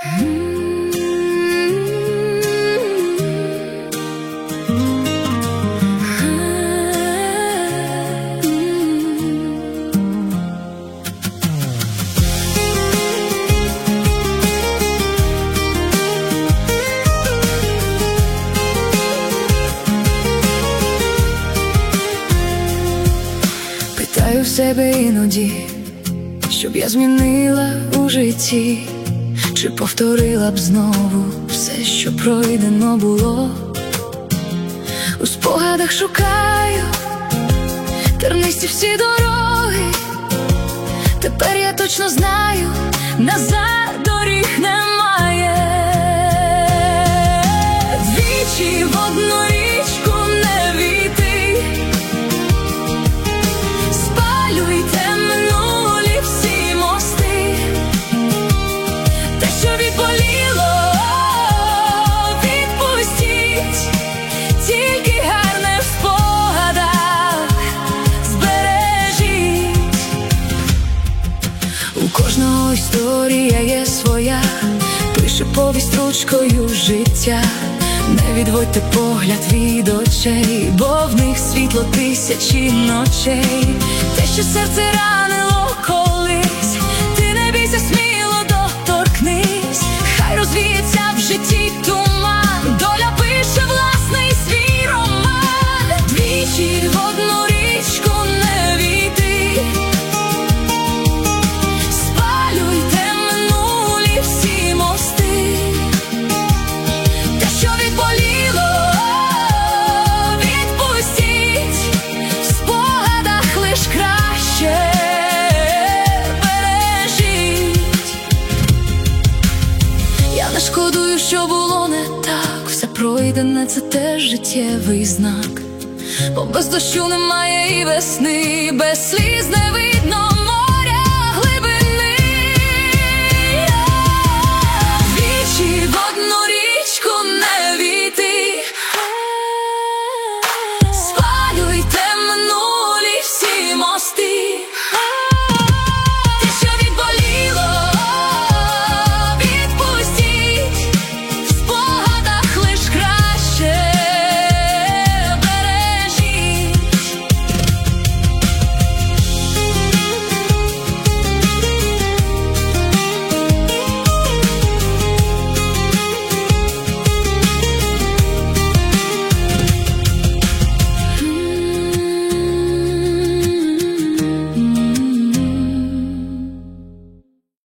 Питаю себе іноді, щоб я змінила у житті, чи повторила б знову все, що пройдено було. У спогадах шукаю тернисті всі дороги. Тепер я точно знаю, назад доріг немає. Двічі в одну річку не війти. Спалюйте минулі всі мости. Те, що відболіло, відпустіть. Тільки гарне в спогадах збережіть. У кожного історія є своя, пише повість ручкою життя. Не відводьте погляд від очей, бо в них світло тисячі ночей. Те, що серце ранило колись, ти не бійся, сміло доторкнись. Хай розвіється в житті туман, доля пише власний свій роман. Двічі в одну річку не війти. Спалюйте минулі всі мости. Те, що відболіло, відпустіть. В спогадах лиш краще бережіть. Я не шкодую, що було не так. Все пройдене — це теж життєвий знак. Бо без дощу немає і весни, без сліз не вийде.